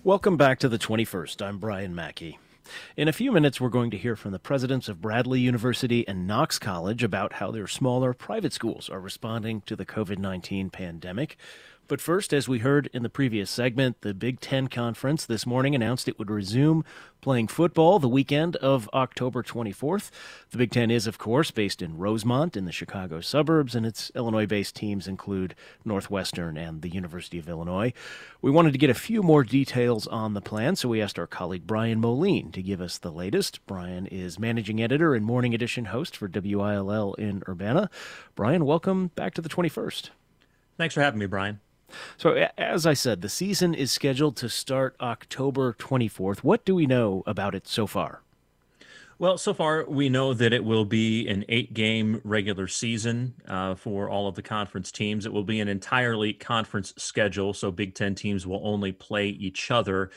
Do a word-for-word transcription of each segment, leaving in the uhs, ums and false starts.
Welcome back to the twenty-first. I'm Brian Mackey. In a few minutes, we're going to hear from the presidents of Bradley University and Knox College about how their smaller private schools are responding to the covid nineteen pandemic. But first, as we heard in the previous segment, the Big Ten Conference this morning announced it would resume playing football the weekend of October twenty-fourth. The Big Ten is, of course, based in Rosemont in the Chicago suburbs, and its Illinois-based teams include Northwestern and the University of Illinois. We wanted to get a few more details on the plan, so we asked our colleague Brian Moline to give us the latest. Brian is managing editor and morning edition host for W I L L in Urbana. Brian, welcome back to the twenty-first. Thanks for having me, Brian. So, as I said, the season is scheduled to start October twenty-fourth. What do we know about it so far? Well, so far we know that it will be an eight-game regular season uh, for all of the conference teams. It will be an entirely conference schedule, so Big Ten teams will only play each other.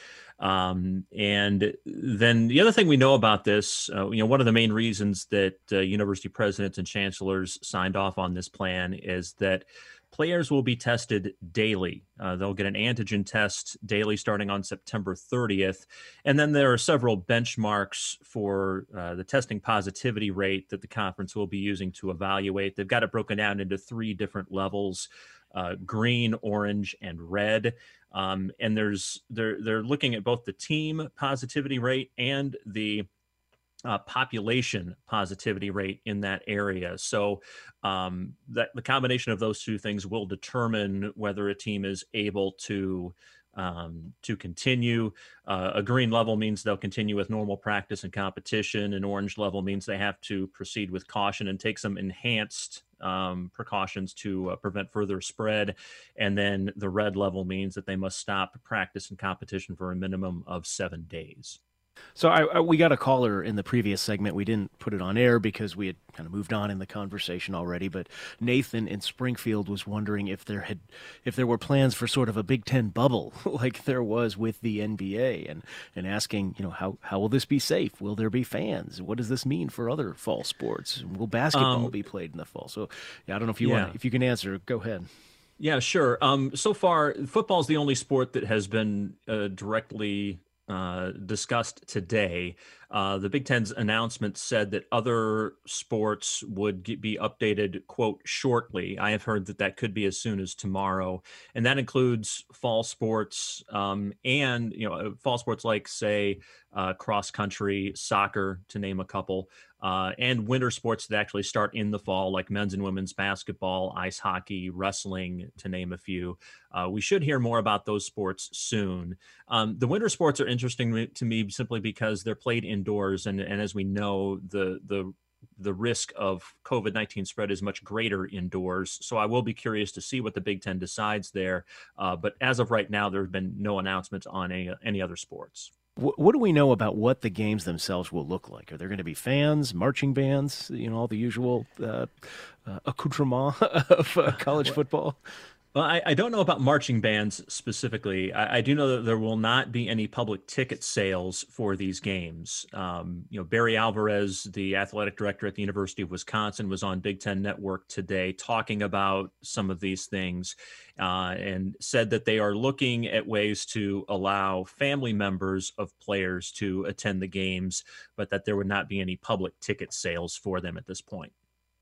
Um, and then the other thing we know about this, uh, you know, one of the main reasons that uh, university presidents and chancellors signed off on this plan is that players will be tested daily. Uh, they'll get an antigen test daily starting on September thirtieth. And then there are several benchmarks for uh, the testing positivity rate that the conference will be using to evaluate. They've got it broken down into three different levels, uh, green, orange, and red. Um, and there's they're they're looking at both the team positivity rate and the Uh, population positivity rate in that area. So um, that the combination of those two things will determine whether a team is able to um, to continue. Uh, a green level means they'll continue with normal practice and competition. An orange level means they have to proceed with caution and take some enhanced um, precautions to uh, prevent further spread. And then the red level means that they must stop practice and competition for a minimum of seven days. So I, I, we got a caller in the previous segment. We didn't put it on air because we had kind of moved on in the conversation already. But Nathan in Springfield was wondering if there had, if there were plans for sort of a Big Ten bubble like there was with the N B A, and and asking, you know, how how will this be safe? Will there be fans? What does this mean for other fall sports? Will basketball um, be played in the fall? So yeah, I don't know if you yeah. want if you can answer. Go ahead. Yeah, sure. Um, so far, football is the only sport that has been uh, directly Uh, discussed today. Uh, the Big Ten's announcement said that other sports would get, be updated, quote, shortly. I have heard that that could be as soon as tomorrow. And that includes fall sports um, and, you know, fall sports like, say, uh, cross country, soccer, to name a couple, uh, and winter sports that actually start in the fall, like men's and women's basketball, ice hockey, wrestling, to name a few. Uh, we should hear more about those sports soon. Um, the winter sports are interesting to me simply because they're played indoors, and, and as we know, the the the risk of covid nineteen spread is much greater indoors. So I will be curious to see what the Big Ten decides there. Uh, but as of right now, there have been no announcements on any, any other sports. What do we know about what the games themselves will look like? Are there going to be fans, marching bands, you know, all the usual uh, uh, accoutrement of uh, college football? Well, I, I don't know about marching bands specifically. I, I do know that there will not be any public ticket sales for these games. Um, you know, Barry Alvarez, the athletic director at the University of Wisconsin, was on Big Ten Network today talking about some of these things uh, and said that they are looking at ways to allow family members of players to attend the games, but that there would not be any public ticket sales for them at this point.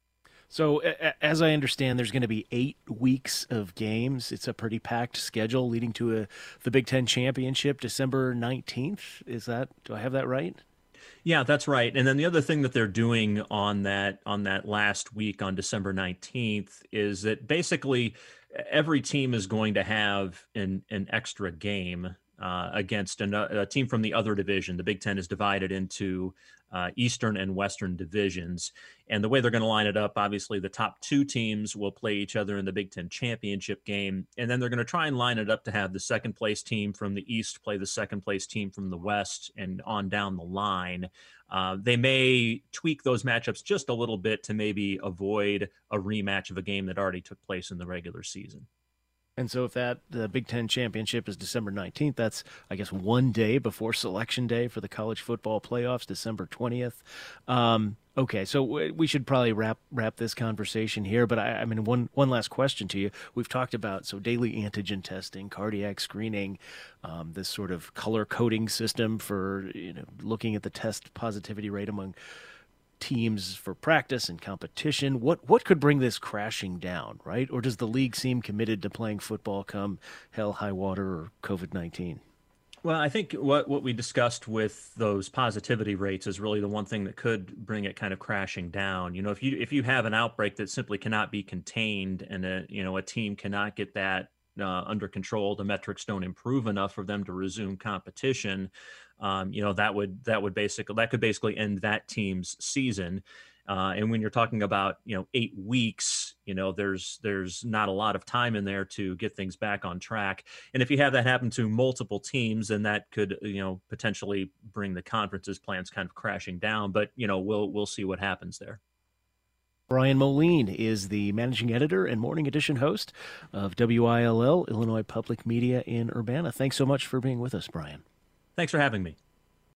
So, as I understand, there's going to be eight weeks of games. It's a pretty packed schedule leading to a, the Big Ten Championship, December nineteenth. Is that, do I have that right? Yeah, that's right. And then the other thing that they're doing on that on that last week on December nineteenth is that basically every team is going to have an, an extra game uh, against an, a team from the other division. The Big Ten is divided into uh, Eastern and Western divisions. And the way they're going to line it up, obviously, the top two teams will play each other in the Big Ten championship game. And then they're going to try and line it up to have the second place team from the East play the second place team from the West, and on down the line. Uh, they may tweak those matchups just a little bit to maybe avoid a rematch of a game that already took place in the regular season. And so if that the Big Ten Championship is December nineteenth, that's, I guess, one day before Selection Day for the college football playoffs, December twentieth. Um, Okay, so w- we should probably wrap wrap this conversation here. But I, I mean, one one last question to you. We've talked about so daily antigen testing, cardiac screening, um, this sort of color coding system for you know looking at the test positivity rate among teams for practice and competition. What what could bring this crashing down, right? Or does the league seem committed to playing football come hell, high water, or COVID nineteen? Well, I think what what we discussed with those positivity rates is really the one thing that could bring it kind of crashing down. You know, if you if you have an outbreak that simply cannot be contained, and a you know a team cannot get that uh, under control, the metrics don't improve enough for them to resume competition. Um, you know, that would that would basically that could basically end that team's season. Uh, and when you're talking about, you know, eight weeks, you know, there's there's not a lot of time in there to get things back on track. And if you have that happen to multiple teams, then that could, you know, potentially bring the conference's plans kind of crashing down. But, you know, we'll we'll see what happens there. Brian Moline is the managing editor and morning edition host of W I L L, Illinois Public Media in Urbana. Thanks so much for being with us, Brian. Thanks for having me.